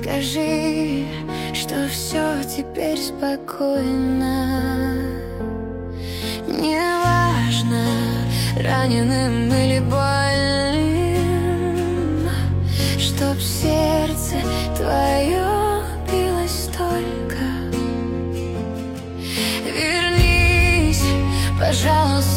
Скажи, что все теперь спокойно. Неважно, раненым или больным, чтоб сердце твое билось только. Вернись, пожалуйста,